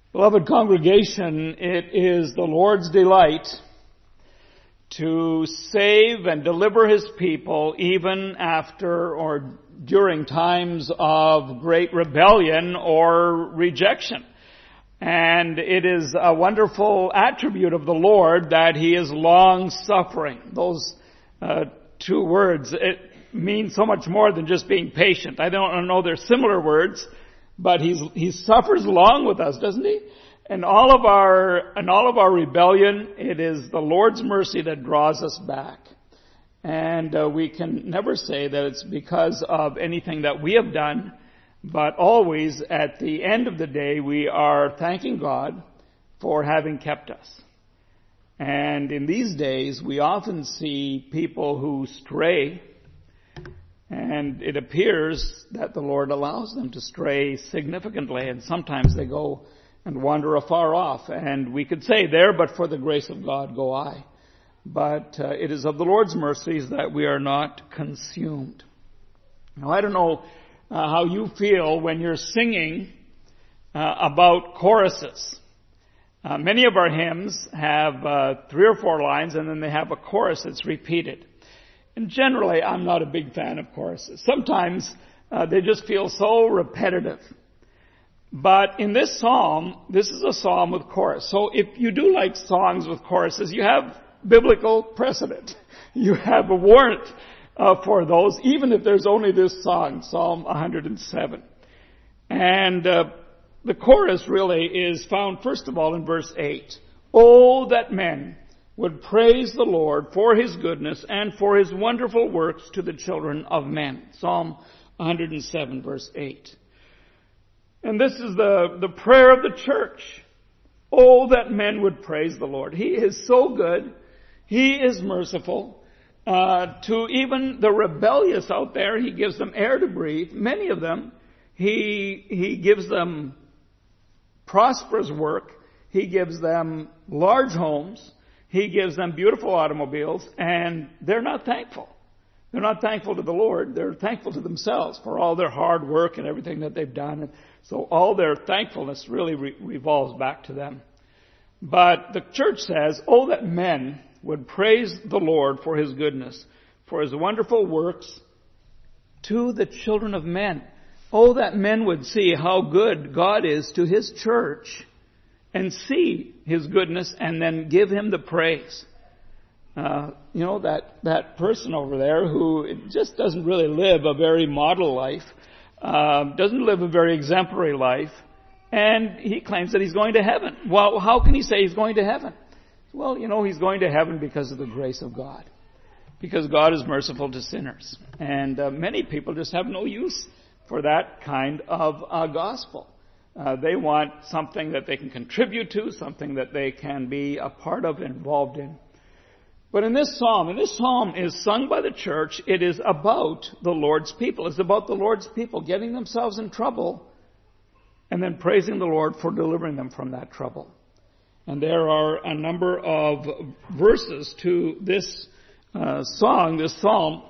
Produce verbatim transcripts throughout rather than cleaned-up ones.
Beloved congregation, it is the Lord's delight to save and deliver His people even after or during times of great rebellion or rejection. And it is a wonderful attribute of the Lord that He is long-suffering. Those uh, two words, it means so much more than just being patient. I don't know they're similar words, but he's, he suffers long with us, doesn't He? And all of our, and all of our rebellion, it is the Lord's mercy that draws us back. And uh, we can never say that it's because of anything that we have done, but always at the end of the day, we are thanking God for having kept us. And in these days, we often see people who stray, and it appears that the Lord allows them to stray significantly, and sometimes they go and wander afar off. And we could say, there, but for the grace of God go I. But uh, it is of the Lord's mercies that we are not consumed. Now, I don't know uh, how you feel when you're singing uh, about choruses. Uh, many of our hymns have uh, three or four lines, and then they have a chorus that's repeated. And generally, I'm not a big fan of choruses. Sometimes uh, they just feel so repetitive. But in this psalm, this is a psalm with chorus. So if you do like songs with choruses, you have biblical precedent. You have a warrant uh, for those, even if there's only this song, Psalm one hundred seven. And uh, the chorus really is found, first of all, in verse eight. Oh, that men would praise the Lord for His goodness and for His wonderful works to the children of men. Psalm one hundred seven, verse eight. And this is the, the prayer of the church. Oh, that men would praise the Lord. He is so good. He is merciful. Uh, to even the rebellious out there, He gives them air to breathe. Many of them, He, He gives them prosperous work. He gives them large homes. He gives them beautiful automobiles, and they're not thankful. They're not thankful to the Lord. They're thankful to themselves for all their hard work and everything that they've done. And so all their thankfulness really re- revolves back to them. But the church says, oh, that men would praise the Lord for His goodness, for His wonderful works to the children of men. Oh, that men would see how good God is to His church and see His goodness and then give Him the praise. Uh, you know, that, that person over there who just doesn't really live a very model life, uh, doesn't live a very exemplary life, and he claims that he's going to heaven. Well, how can he say he's going to heaven? Well, you know, he's going to heaven because of the grace of God. Because God is merciful to sinners. And uh, many people just have no use for that kind of uh, gospel. Uh, they want something that they can contribute to, something that they can be a part of, involved in. But in this psalm, and this psalm is sung by the church, it is about the Lord's people. It's about the Lord's people getting themselves in trouble and then praising the Lord for delivering them from that trouble. And there are a number of verses to this uh, song, this psalm.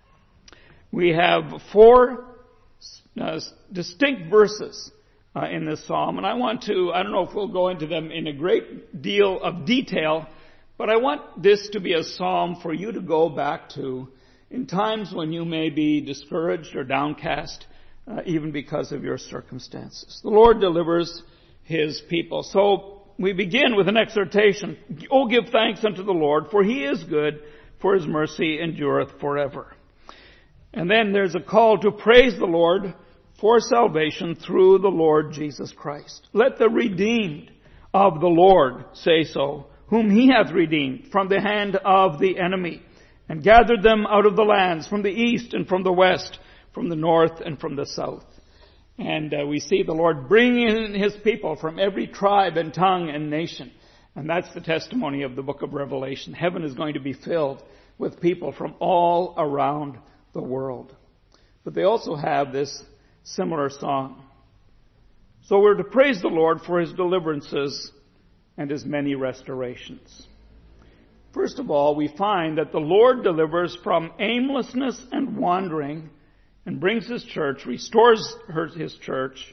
We have four uh, distinct verses uh, in this psalm. And I want to, I don't know if we'll go into them in a great deal of detail, but I want this to be a psalm for you to go back to in times when you may be discouraged or downcast, uh, even because of your circumstances. The Lord delivers His people. So we begin with an exhortation. Oh, give thanks unto the Lord, for He is good, for His mercy endureth forever. And then there's a call to praise the Lord for salvation through the Lord Jesus Christ. Let the redeemed of the Lord say so, whom He hath redeemed from the hand of the enemy, and gathered them out of the lands, from the east and from the west, from the north and from the south. And uh, we see the Lord bringing in His people from every tribe and tongue and nation. And that's the testimony of the book of Revelation. Heaven is going to be filled with people from all around the world. But they also have this similar song. So we're to praise the Lord for His deliverances and His many restorations. First of all, we find that the Lord delivers from aimlessness and wandering and brings His church, restores her, His church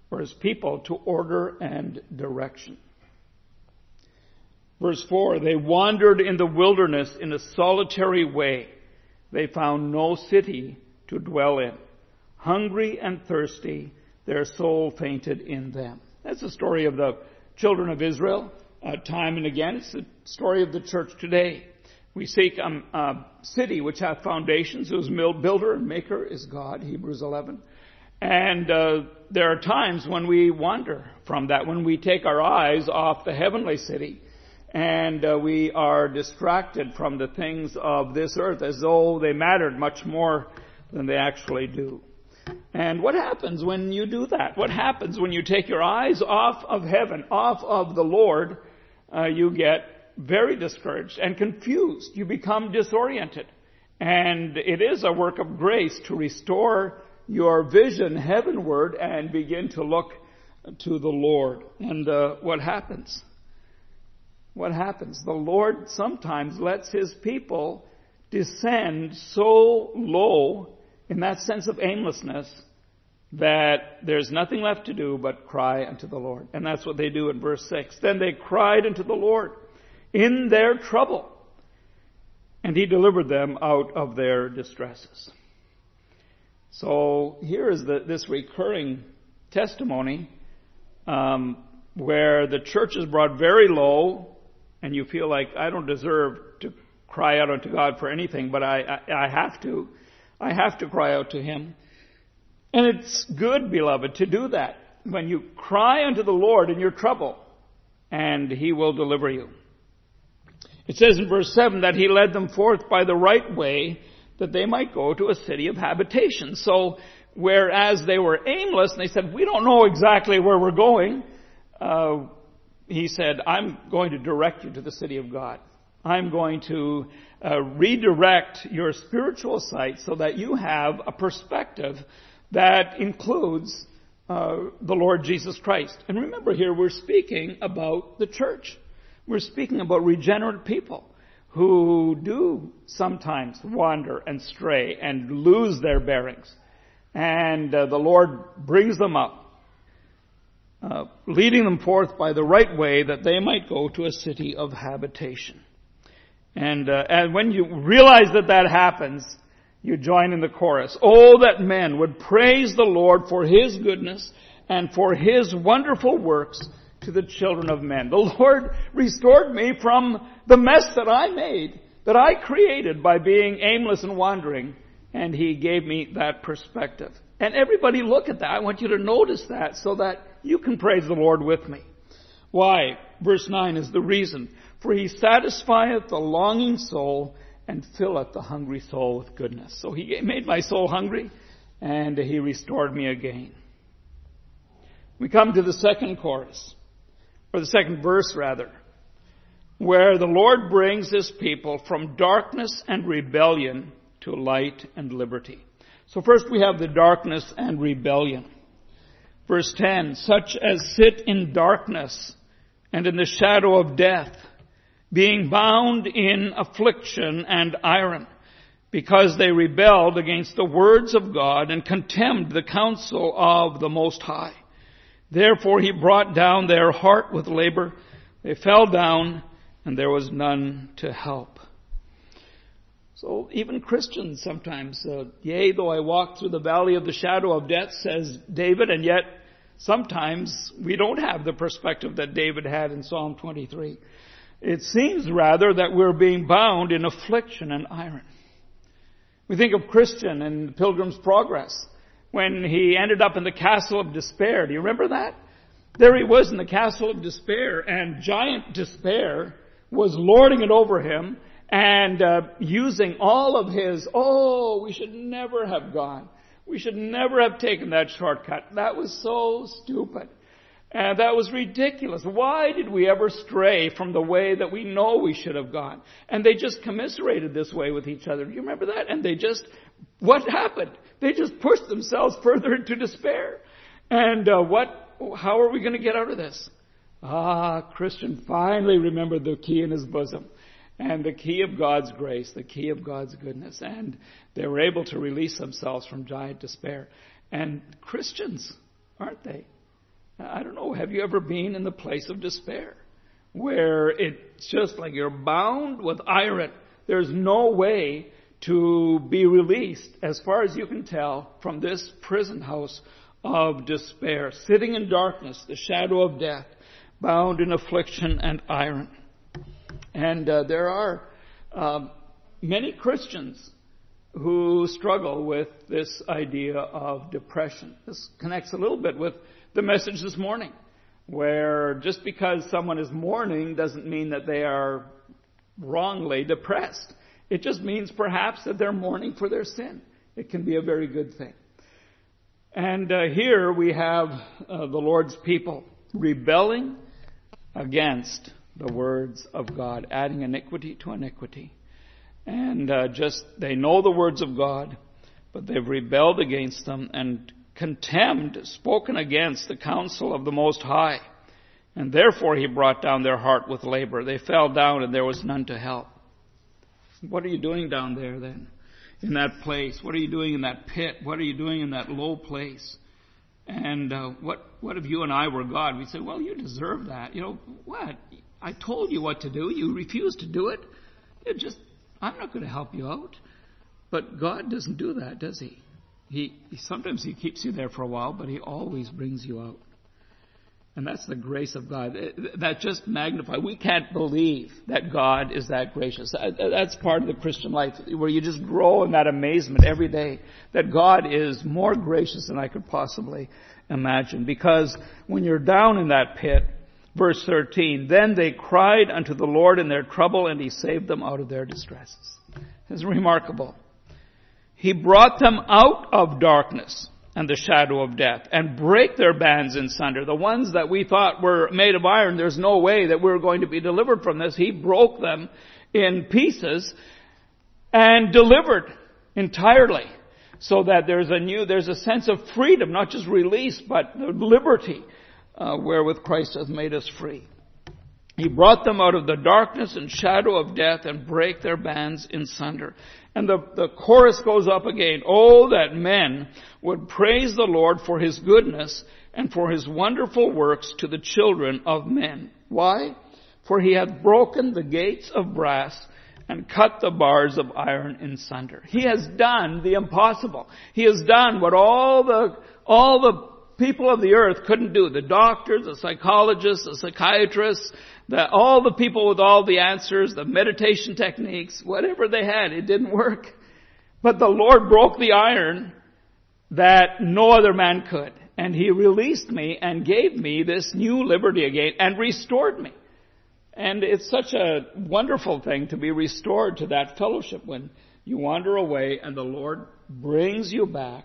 for his people to order and direction. Verse four, they wandered in the wilderness in a solitary way. They found no city to dwell in. Hungry and thirsty, their soul fainted in them. That's the story of the children of Israel, uh, time and again. It's the story of the church today. We seek um, a city which hath foundations, whose builder and maker is God, Hebrews eleven. And uh, there are times when we wander from that, when we take our eyes off the heavenly city, and uh, we are distracted from the things of this earth as though they mattered much more than they actually do. And what happens when you do that? What happens when you take your eyes off of heaven, off of the Lord? Uh, you get very discouraged and confused. You become disoriented. And it is a work of grace to restore your vision heavenward and begin to look to the Lord. And uh, what happens? What happens? The Lord sometimes lets his people descend so low in that sense of aimlessness that there's nothing left to do but cry unto the Lord. And that's what they do in verse six. Then they cried unto the Lord in their trouble, and he delivered them out of their distresses. So here is the, this recurring testimony um, where the church is brought very low, and you feel like, I don't deserve to cry out unto God for anything, but I, I, I have to. I have to cry out to him. And it's good, beloved, to do that when you cry unto the Lord in your trouble, and he will deliver you. It says in verse seven that he led them forth by the right way, that they might go to a city of habitation. So whereas they were aimless and they said, we don't know exactly where we're going, uh, he said, I'm going to direct you to the city of God. I'm going to uh, redirect your spiritual sight so that you have a perspective that includes uh, the Lord Jesus Christ. And remember here, we're speaking about the church. We're speaking about regenerate people who do sometimes wander and stray and lose their bearings. And uh, the Lord brings them up, uh, leading them forth by the right way that they might go to a city of habitation. And, uh, and when you realize that that happens, you join in the chorus. Oh, that men would praise the Lord for his goodness and for his wonderful works to the children of men. The Lord restored me from the mess that I made, that I created by being aimless and wandering, and he gave me that perspective. And everybody look at that. I want you to notice that so that you can praise the Lord with me. Why? Verse nine is the reason. For he satisfieth the longing soul and filleth the hungry soul with goodness. So he made my soul hungry and he restored me again. We come to the second chorus, or the second verse rather, where the Lord brings his people from darkness and rebellion to light and liberty. So first we have the darkness and rebellion. Verse ten, such as sit in darkness and in the shadow of death, being bound in affliction and iron, because they rebelled against the words of God and contemned the counsel of the Most High. Therefore he brought down their heart with labor. They fell down, and there was none to help. So even Christians sometimes, uh, yea, though I walk through the valley of the shadow of death, says David, and yet sometimes we don't have the perspective that David had in Psalm twenty-three. It seems rather that we're being bound in affliction and iron. We think of Christian in Pilgrim's Progress, when he ended up in the castle of despair. Do you remember that? There he was in the castle of despair, and giant despair was lording it over him and uh, using all of his, oh, we should never have gone. We should never have taken that shortcut. That was so stupid. And that was ridiculous. Why did we ever stray from the way that we know we should have gone? And they just commiserated this way with each other. Do you remember that? And they just, what happened? They just pushed themselves further into despair. And uh, what? How are we going to get out of this? Ah, Christian finally remembered the key in his bosom. And the key of God's grace, the key of God's goodness. And they were able to release themselves from giant despair. And Christians, aren't they? I don't know, have you ever been in the place of despair where it's just like you're bound with iron? There's no way to be released, as far as you can tell, from this prison house of despair, sitting in darkness, the shadow of death, bound in affliction and iron. And uh, there are uh, many Christians who struggle with this idea of depression. This connects a little bit with the message this morning, where just because someone is mourning doesn't mean that they are wrongly depressed. It just means perhaps that they're mourning for their sin. It can be a very good thing. And uh, here we have uh, the Lord's people rebelling against the words of God, adding iniquity to iniquity. And uh, just, they know the words of God, but they've rebelled against them and contemned, spoken against the counsel of the Most High. And therefore he brought down their heart with labor. They fell down and there was none to help. What are you doing down there then? In that place? What are you doing in that pit? What are you doing in that low place? And uh, what what if you and I were God? We'd say, well, you deserve that. You know, what? I told you what to do. You refused to do it. You just, I'm not going to help you out. But God doesn't do that, does he? He, he sometimes he keeps you there for a while, but he always brings you out. And that's the grace of God. That just magnifies. We can't believe that God is that gracious. That's part of the Christian life, where you just grow in that amazement every day that God is more gracious than I could possibly imagine. Because when you're down in that pit, verse thirteen, then they cried unto the Lord in their trouble, and he saved them out of their distresses. It's remarkable. He brought them out of darkness and the shadow of death, and break their bands in sunder. The ones that we thought were made of iron, there's no way that we're going to be delivered from this. He broke them in pieces and delivered entirely, so that there's a new, there's a sense of freedom, not just release, but liberty, uh, wherewith Christ hath made us free. He brought them out of the darkness and shadow of death, and break their bands in sunder. And the, the chorus goes up again. Oh, that men would praise the Lord for his goodness and for his wonderful works to the children of men. Why? For he hath broken the gates of brass and cut the bars of iron in sunder. He has done the impossible. He has done what all the, all the people of the earth couldn't do. The doctors, the psychologists, the psychiatrists, the, all the people with all the answers, the meditation techniques, whatever they had, it didn't work. But the Lord broke the iron that no other man could. And he released me and gave me this new liberty again and restored me. And it's such a wonderful thing to be restored to that fellowship when you wander away and the Lord brings you back,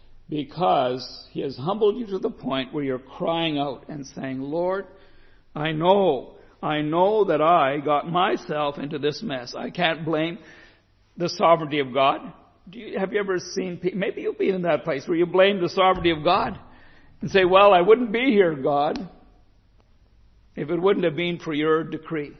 because he has humbled you to the point where you're crying out and saying, Lord, I know, I know that I got myself into this mess. I can't blame the sovereignty of God. Do you, have you ever seen, maybe you'll be in that place where you blame the sovereignty of God and say, well, I wouldn't be here, God, if it wouldn't have been for your decree.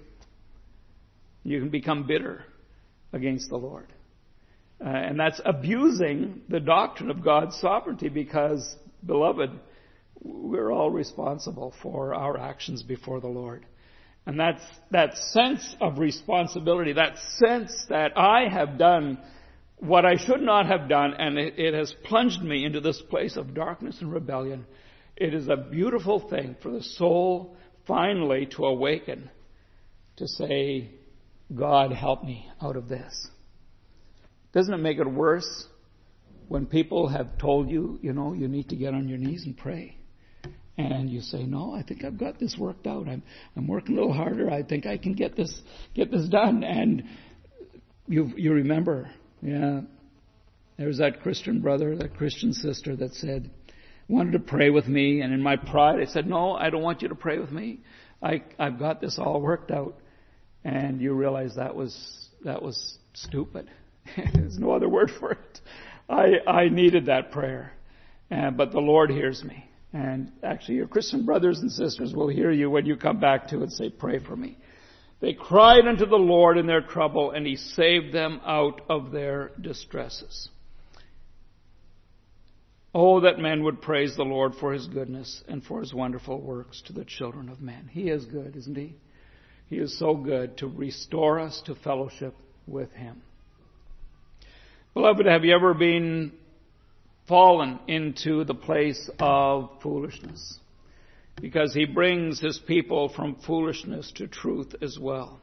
You can become bitter against the Lord. Uh, and that's abusing the doctrine of God's sovereignty, because, beloved, we're all responsible for our actions before the Lord. And that's that sense of responsibility, that sense that I have done what I should not have done, and it, it has plunged me into this place of darkness and rebellion. It is a beautiful thing for the soul finally to awaken, to say, God, help me out of this. Doesn't it make it worse when people have told you, you know, you need to get on your knees and pray? And you say, no, I think I've got this worked out. I'm I'm working a little harder. I think I can get this get this done. And you you remember, yeah, there's that Christian brother, that Christian sister that said, wanted to pray with me. And in my pride, I said, no, I don't want you to pray with me. I I've got this all worked out. And you realize that was that was stupid. There's no other word for it. I, I needed that prayer. Uh, but the Lord hears me. And actually your Christian brothers and sisters will hear you when you come back to it and say, pray for me. They cried unto the Lord in their trouble, and he saved them out of their distresses. Oh, that men would praise the Lord for his goodness and for his wonderful works to the children of men. He is good, isn't he? He is so good to restore us to fellowship with him. Beloved, have you ever been fallen into the place of foolishness? Because he brings his people from foolishness to truth as well.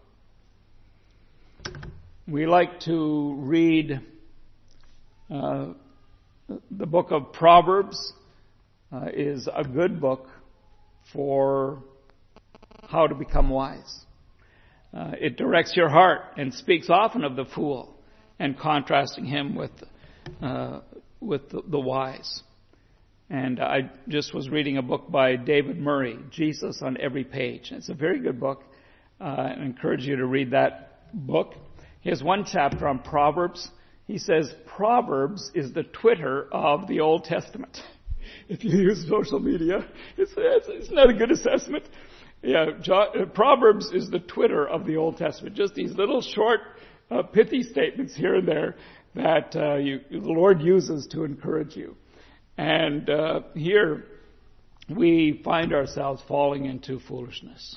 We like to read uh, the book of Proverbs. Uh, is a good book for how to become wise. Uh, it directs your heart and speaks often of the fool and contrasting him with uh, with the, the wise. And I just was reading a book by David Murray, Jesus on Every Page. It's a very good book. Uh, I encourage you to read that book. He has one chapter on Proverbs. He says, Proverbs is the Twitter of the Old Testament. If you use social media, it's, it's, it's not a good assessment. Yeah, Proverbs is the Twitter of the Old Testament. Just these little short, uh, pithy statements here and there that uh, you, the Lord uses to encourage you. And uh, here we find ourselves falling into foolishness.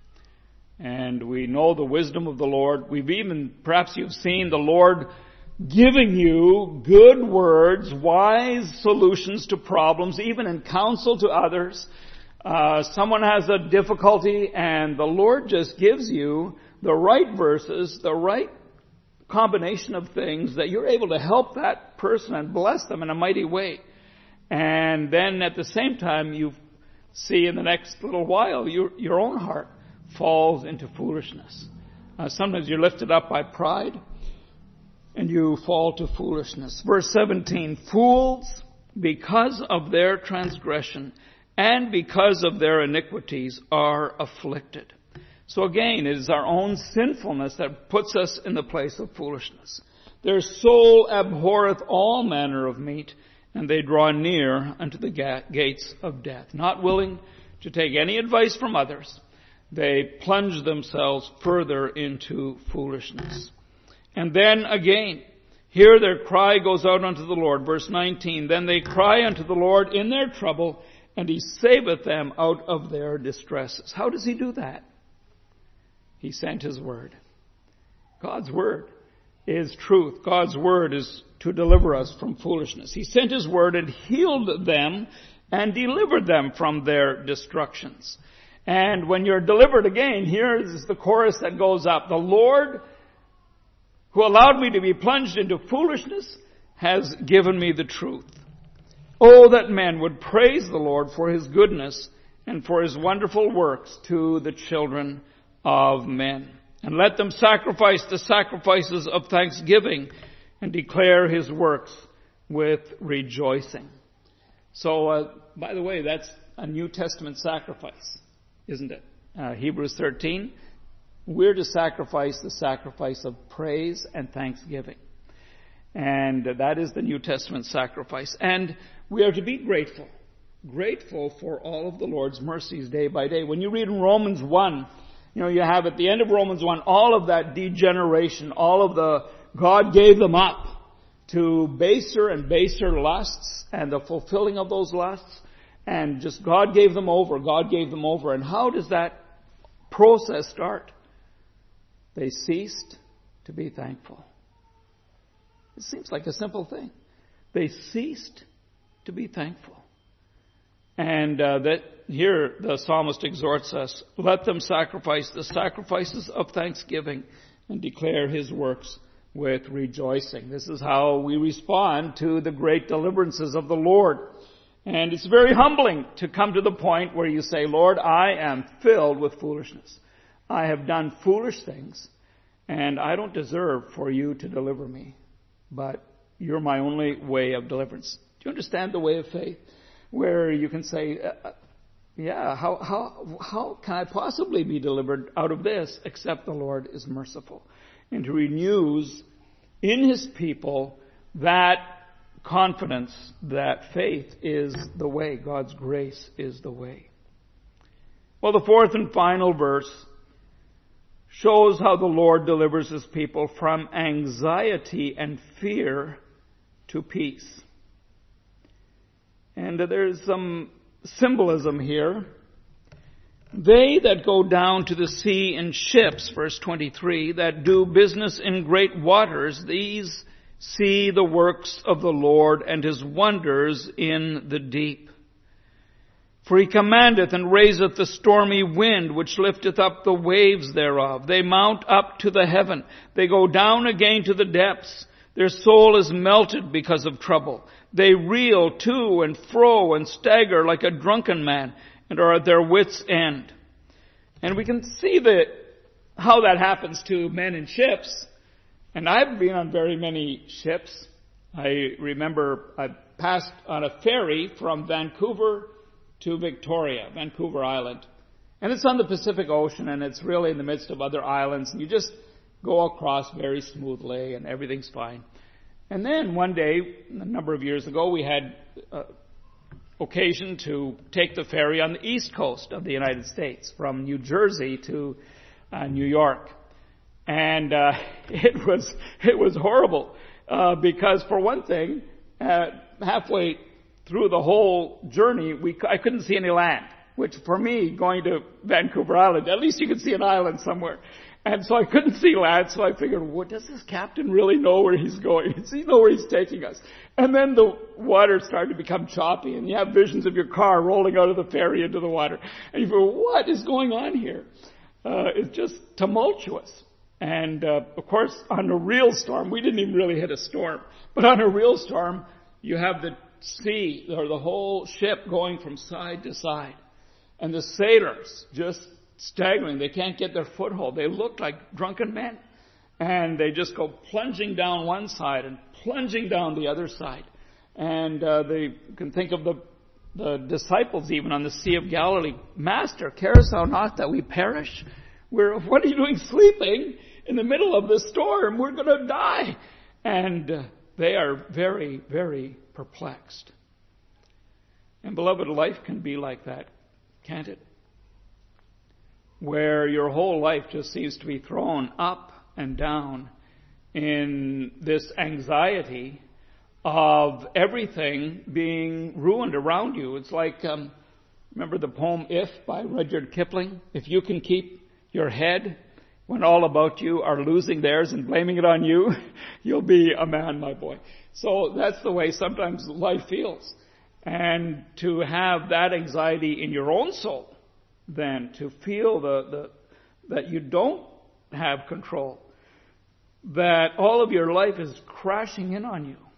And we know the wisdom of the Lord. We've even, perhaps you've seen the Lord giving you good words, wise solutions to problems, even in counsel to others. Uh, someone has a difficulty and the Lord just gives you the right verses, the right combination of things that you're able to help that person and bless them in a mighty way. And then at the same time, you see in the next little while, your, your own heart falls into foolishness. Uh, sometimes you're lifted up by pride and you fall to foolishness. Verse seventeen, fools, because of their transgression and because of their iniquities, are afflicted. So again, it is our own sinfulness that puts us in the place of foolishness. Their soul abhorreth all manner of meat, and they draw near unto the ga- gates of death. Not willing to take any advice from others, they plunge themselves further into foolishness. And then again, here their cry goes out unto the Lord. Verse nineteen, then they cry unto the Lord in their trouble, and he saveth them out of their distresses. How does he do that? He sent his word. God's word is truth. God's word is to deliver us from foolishness. He sent his word and healed them and delivered them from their destructions. And when you're delivered again, here is the chorus that goes up. The Lord, who allowed me to be plunged into foolishness, has given me the truth. Oh, that men would praise the Lord for his goodness and for his wonderful works to the children of men. And let them sacrifice the sacrifices of thanksgiving and declare his works with rejoicing. So, uh, by the way, that's a New Testament sacrifice, isn't it? Uh, Hebrews thirteen, we're to sacrifice the sacrifice of praise and thanksgiving. And that is the New Testament sacrifice. And we are to be grateful. Grateful for all of the Lord's mercies day by day. When you read in Romans one, you know, you have at the end of Romans one, all of that degeneration, all of the, God gave them up to baser and baser lusts and the fulfilling of those lusts. And just God gave them over, God gave them over. And how does that process start? They ceased to be thankful. It seems like a simple thing. They ceased to be thankful. And uh, that here the psalmist exhorts us, let them sacrifice the sacrifices of thanksgiving and declare his works with rejoicing. This is how we respond to the great deliverances of the Lord. And it's very humbling to come to the point where you say, Lord, I am filled with foolishness. I have done foolish things, and I don't deserve for you to deliver me. But you're my only way of deliverance. Do you understand the way of faith? Where you can say, uh, yeah, how, how, how can I possibly be delivered out of this except the Lord is merciful? And he renews in his people that confidence that faith is the way. God's grace is the way. Well, the fourth and final verse shows how the Lord delivers his people from anxiety and fear to peace. And there's some symbolism here. They that go down to the sea in ships, verse twenty-three, that do business in great waters, these see the works of the Lord and his wonders in the deep. For he commandeth and raiseth the stormy wind, which lifteth up the waves thereof. They mount up to the heaven. They go down again to the depths. Their soul is melted because of trouble. They reel to and fro and stagger like a drunken man, and are at their wits' end. And we can see that how that happens to men in ships. And I've been on very many ships. I remember I passed on a ferry from Vancouver to Victoria, Vancouver Island. And it's on the Pacific Ocean, and it's really in the midst of other islands. And you just go across very smoothly, and everything's fine. And then one day, a number of years ago, we had uh, occasion to take the ferry on the east coast of the United States, from New Jersey to uh, New York. And uh, it was it was horrible uh, because, for one thing, uh, halfway through the whole journey, we I couldn't see any land. Which, for me, going to Vancouver Island, at least you could see an island somewhere. And so I couldn't see land, so I figured, what does this captain really know where he's going? Does he know where he's taking us? And then the water started to become choppy, and you have visions of your car rolling out of the ferry into the water. And you go, what is going on here? Uh, it's just tumultuous. And, uh, of course, on a real storm, we didn't even really hit a storm, but on a real storm, you have the sea, or the whole ship going from side to side. And the sailors just staggering. They can't get their foothold. They look like drunken men. And they just go plunging down one side and plunging down the other side. And uh, they can think of the the disciples even on the Sea of Galilee. Master, carest thou not that we perish? We're, what are you doing sleeping in the middle of the storm? We're going to die. And uh, they are very, very perplexed. And beloved, life can be like that, can't it? Where your whole life just seems to be thrown up and down in this anxiety of everything being ruined around you. It's like, um, remember the poem If by Rudyard Kipling? If you can keep your head when all about you are losing theirs and blaming it on you, you'll be a man, my boy. So that's the way sometimes life feels. And to have that anxiety in your own soul, then to feel the, the that you don't have control, that all of your life is crashing in on you,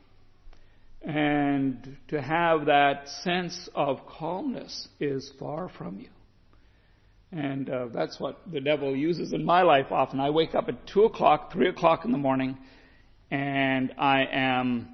and to have that sense of calmness is far from you. And uh, that's what the devil uses in my life often. I wake up at two o'clock, three o'clock in the morning, and I am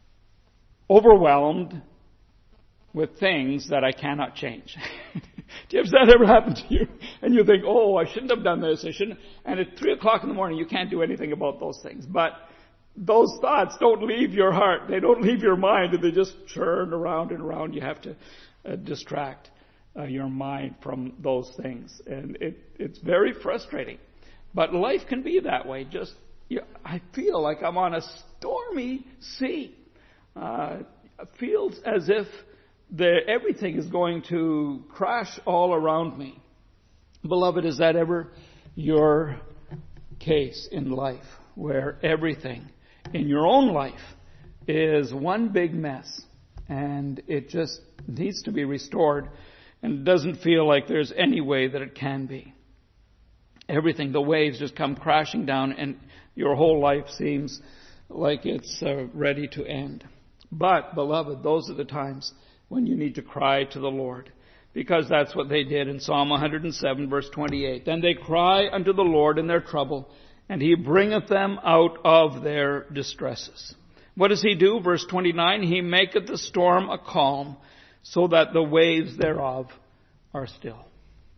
overwhelmed with things that I cannot change. Do you ever, has that ever happened to you? And you think, oh, I shouldn't have done this, I shouldn't. And at three o'clock in the morning, you can't do anything about those things. But those thoughts don't leave your heart. They don't leave your mind. And they just churn around and around. You have to uh, distract uh, your mind from those things. And it, it's very frustrating. But life can be that way. Just, you, I feel like I'm on a stormy sea. Uh, it feels as if The, everything is going to crash all around me. Beloved, is that ever your case in life, where everything in your own life is one big mess and it just needs to be restored and doesn't feel like there's any way that it can be? Everything, the waves just come crashing down and your whole life seems like it's uh, ready to end. But, beloved, those are the times when you need to cry to the Lord, because that's what they did in Psalm one hundred seven, verse twenty-eight. Then they cry unto the Lord in their trouble, and he bringeth them out of their distresses. What does he do? Verse twenty-nine, he maketh the storm a calm, so that the waves thereof are still.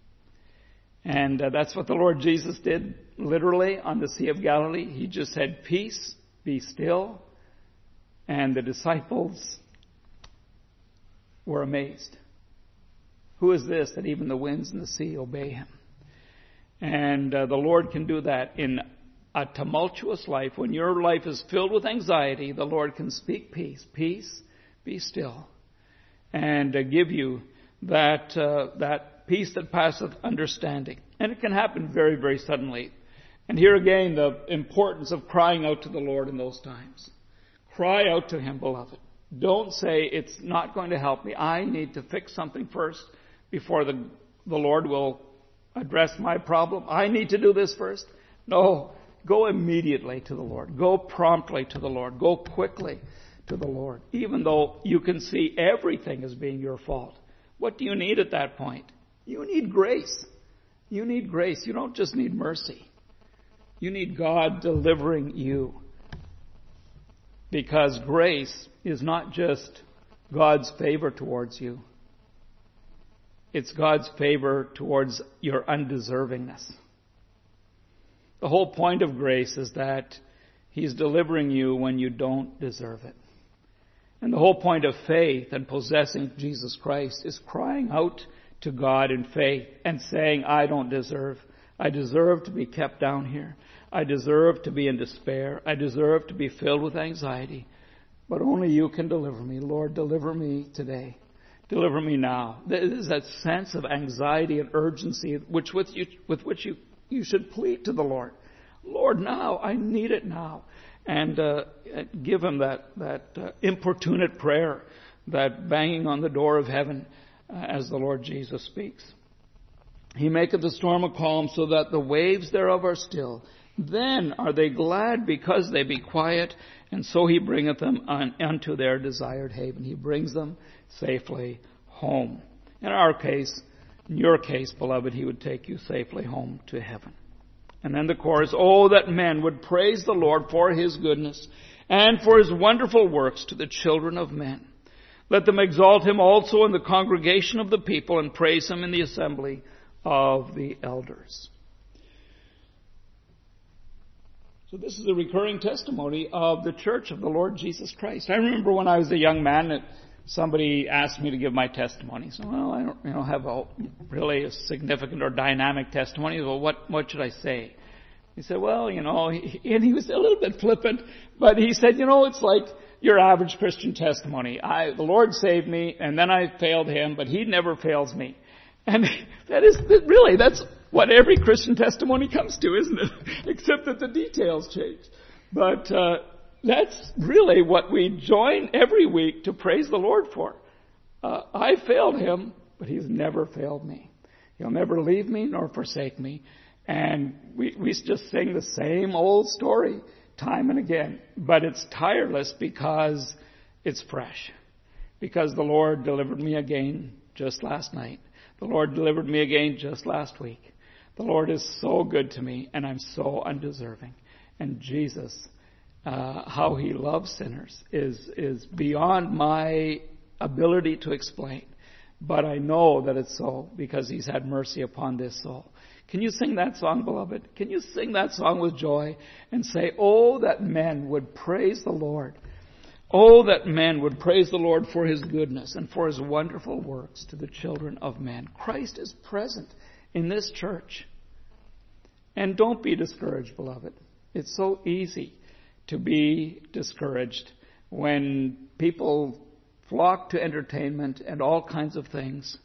And uh, that's what the Lord Jesus did, literally, on the Sea of Galilee. He just said, peace, be still. And the disciples were amazed. Who is this that even the winds and the sea obey him? And uh, the Lord can do that in a tumultuous life. When your life is filled with anxiety, the Lord can speak peace. Peace, be still. and uh, give you that uh, that peace that passeth understanding. And it can happen very, very suddenly. And here again, the importance of crying out to the Lord in those times. Cry out to Him, beloved. Don't say, it's not going to help me. I need to fix something first before the, the Lord will address my problem. I need to do this first. No, go immediately to the Lord. Go promptly to the Lord. Go quickly to the Lord. Even though you can see everything as being your fault. What do you need at that point? You need grace. You need grace. You don't just need mercy. You need God delivering you. Because grace is not just God's favor towards you. It's God's favor towards your undeservingness. The whole point of grace is that He's delivering you when you don't deserve it. And the whole point of faith and possessing Jesus Christ is crying out to God in faith and saying, I don't deserve. I deserve to be kept down here. I deserve to be in despair. I deserve to be filled with anxiety. But only You can deliver me. Lord, deliver me today. Deliver me now. There is that sense of anxiety and urgency which with, you, with which you, you should plead to the Lord. Lord, now. I need it now. And uh, give Him that, that uh, importunate prayer, that banging on the door of heaven uh, as the Lord Jesus speaks. He maketh the storm a calm so that the waves thereof are still. Then are they glad because they be quiet, and so He bringeth them un, unto their desired haven. He brings them safely home. In our case, in your case, beloved, He would take you safely home to heaven. And then the chorus, oh, that men would praise the Lord for His goodness and for His wonderful works to the children of men. Let them exalt Him also in the congregation of the people and praise Him in the assembly of the elders. So this is a recurring testimony of the church of the Lord Jesus Christ. I remember when I was a young man that somebody asked me to give my testimony. So, well, I don't you know, have a really a significant or dynamic testimony. Well, what, what should I say? He said, well, you know, he, and he was a little bit flippant, but he said, you know, it's like your average Christian testimony. I, the Lord saved me, and then I failed Him, but He never fails me. And that is, really, that's what every Christian testimony comes to, isn't it? Except that the details change. But uh, that's really what we join every week to praise the Lord for. Uh, I failed Him, but He's never failed me. He'll never leave me nor forsake me. And we, we just sing the same old story time and again. But it's tireless because it's fresh. Because the Lord delivered me again just last night. The Lord delivered me again just last week. The Lord is so good to me, and I'm so undeserving. And Jesus, uh, how He loves sinners is, is beyond my ability to explain. But I know that it's so because He's had mercy upon this soul. Can you sing that song, beloved? Can you sing that song with joy and say, oh, that men would praise the Lord. Oh, that men would praise the Lord for His goodness and for His wonderful works to the children of men. Christ is present in this church. And don't be discouraged, beloved. It's so easy to be discouraged when people flock to entertainment and all kinds of things.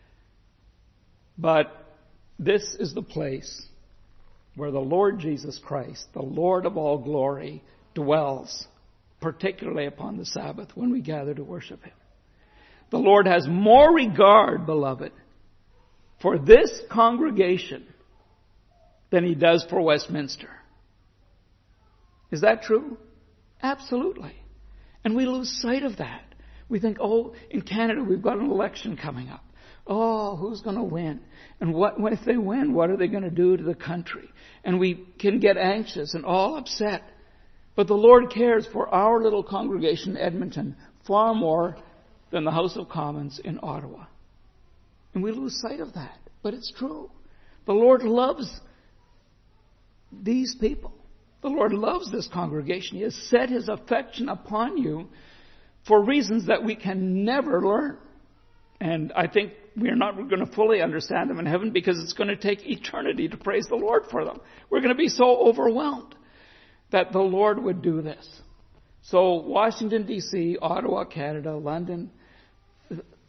But this is the place where the Lord Jesus Christ, the Lord of all glory, dwells, particularly upon the Sabbath when we gather to worship Him. The Lord has more regard, beloved, for this congregation than He does for Westminster. Is that true? Absolutely. And we lose sight of that. We think, oh, in Canada we've got an election coming up. Oh, who's going to win? And what if they win, what are they going to do to the country? And we can get anxious and all upset. But the Lord cares for our little congregation in Edmonton far more than the House of Commons in Ottawa. And we lose sight of that. But it's true. The Lord loves these people. The Lord loves this congregation. He has set His affection upon you for reasons that we can never learn. And I think we're not going to fully understand them in heaven because it's going to take eternity to praise the Lord for them. We're going to be so overwhelmed that the Lord would do this. So Washington, D C, Ottawa, Canada, London,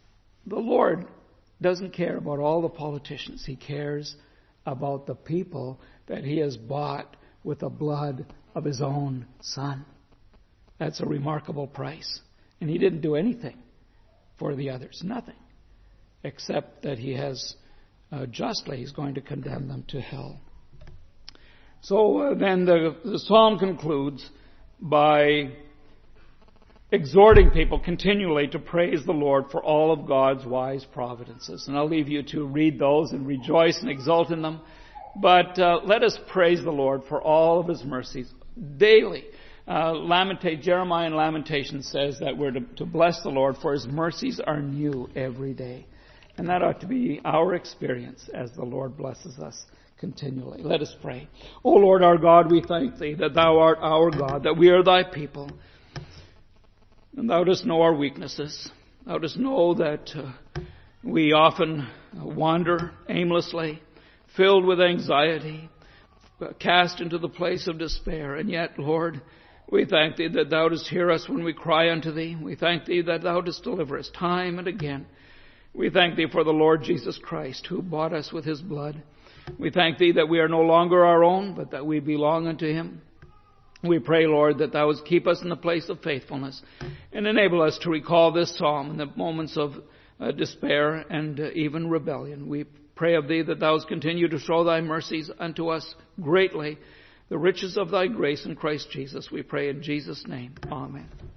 The Lord doesn't care about all the politicians. He cares about the people that He has bought with the blood of His own Son. That's a remarkable price. And He didn't do anything for the others. Nothing. Except that He has uh, justly, He's going to condemn them to hell. So uh, then the, the psalm concludes by exhorting people continually to praise the Lord for all of God's wise providences. And I'll leave you to read those and rejoice and exult in them. But uh, let us praise the Lord for all of His mercies daily. Uh, Lamentate, Jeremiah in Lamentation says that we're to, to bless the Lord, for His mercies are new every day. And that ought to be our experience as the Lord blesses us continually. Let us pray. O Lord our God, we thank Thee that Thou art our God, that we are Thy people. And Thou dost know our weaknesses. Thou dost know that uh, we often wander aimlessly, filled with anxiety, cast into the place of despair. And yet, Lord, we thank Thee that Thou dost hear us when we cry unto Thee. We thank Thee that Thou dost deliver us time and again. We thank Thee for the Lord Jesus Christ, who bought us with His blood. We thank Thee that we are no longer our own, but that we belong unto Him. We pray, Lord, that Thou would keep us in the place of faithfulness and enable us to recall this psalm in the moments of uh, despair and uh, even rebellion. We pray of Thee that Thou wouldst continue to show Thy mercies unto us greatly, the riches of Thy grace in Christ Jesus. We pray in Jesus' name. Amen.